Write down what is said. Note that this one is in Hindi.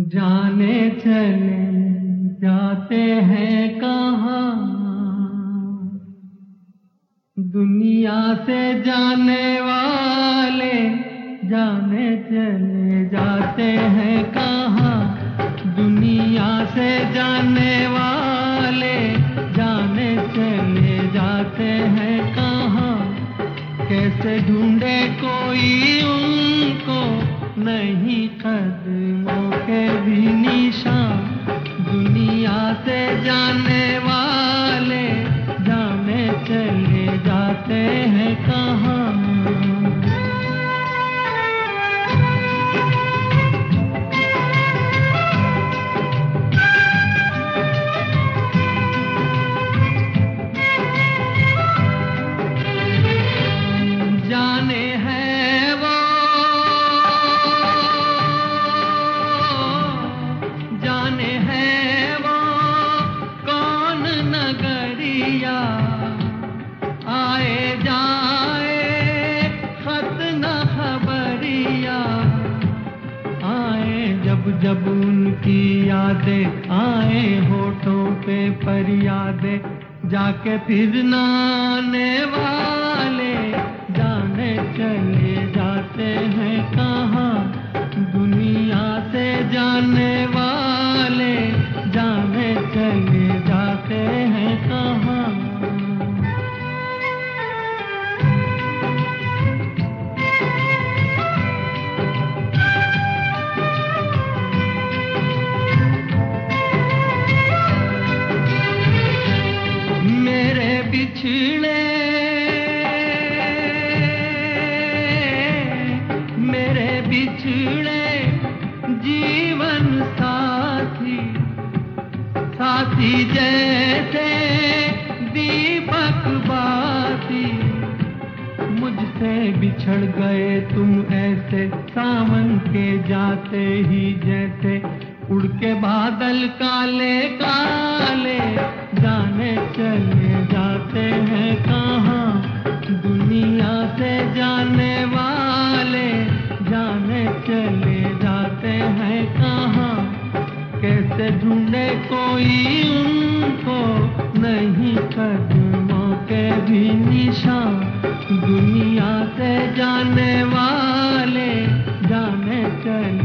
जाने चले जाते हैं कहाँ, दुनिया से जाने वाले जाने चले जाते हैं कहाँ, दुनिया से जाने वाले जाने चले जाते हैं कहाँ। कैसे ढूंढे कोई उनको नहीं कदमों के भी निशान, दुनिया से जाने वाले जाने चले जाते हैं कहाँ। जाने हैं वो, जाने हैं वो कौन नगरिया, आए जाए खत न खबरिया, आए जब जब उनकी यादें आए होठों पे फरियादें, जाके फिर न आने वाले जाने चले जाते हैं कहाँ, दुनिया से जाने वाले जाने चले जाते हैं कहाँ। मेरे बिछड़े बिछड़े जीवन साथी, साथी जैसे दीपक बाती, मुझसे बिछड़ गए तुम ऐसे सावन के जाते ही जैसे, उड़ के बादल काले काले जाने चले जाते हैं कहाँ, दुनिया से जाने वाले जाने चले जाते हैं कहाँ। कैसे ढूंढे कोई उनको नहीं कदमों के भी निशान, दुनिया से जाने वाले जाने चले